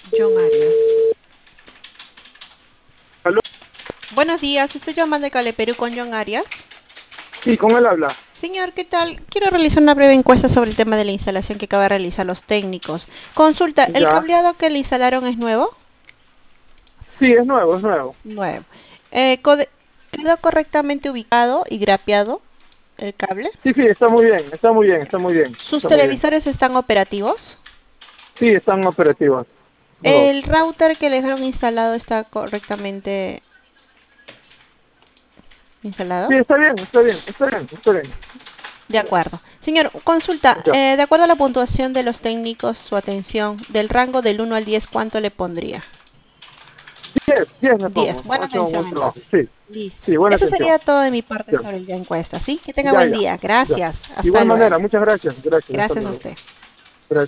John Arias. ¿Aló? Buenos días, estoy llamando de Cale Perú con John Arias. Sí, con él habla. Señor, ¿qué tal? Quiero realizar una breve encuesta sobre el tema de la instalación que acaba de realizar los técnicos. Consulta, ¿el Ya. cableado que le instalaron es nuevo? Sí, es nuevo, es nuevo. Nuevo. ¿Quedó correctamente ubicado y grapeado el cable? Sí, sí, está muy bien, está muy bien, está muy bien, ¿Sus está muy bien. televisores están operativos? Sí, están operativos, los dos. ¿El router que le dejaron instalado está correctamente instalado? Sí, está bien, está bien, está bien, está bien. De acuerdo. Señor, consulta, Ya. de acuerdo a la puntuación de los técnicos, su atención, del rango del 1 al 10, ¿cuánto le pondría? 10 le 10. pongo. Buena Mucho, atención buen trabajo. entonces. Sí, Listo. sí, buena Eso atención. sería todo de mi parte Ya, sobre la encuesta, ¿sí? Que tenga ya, buen ya, día. ya. Gracias. De Hasta igual luego. manera, muchas gracias, gracias, hasta Gracias a luego. usted.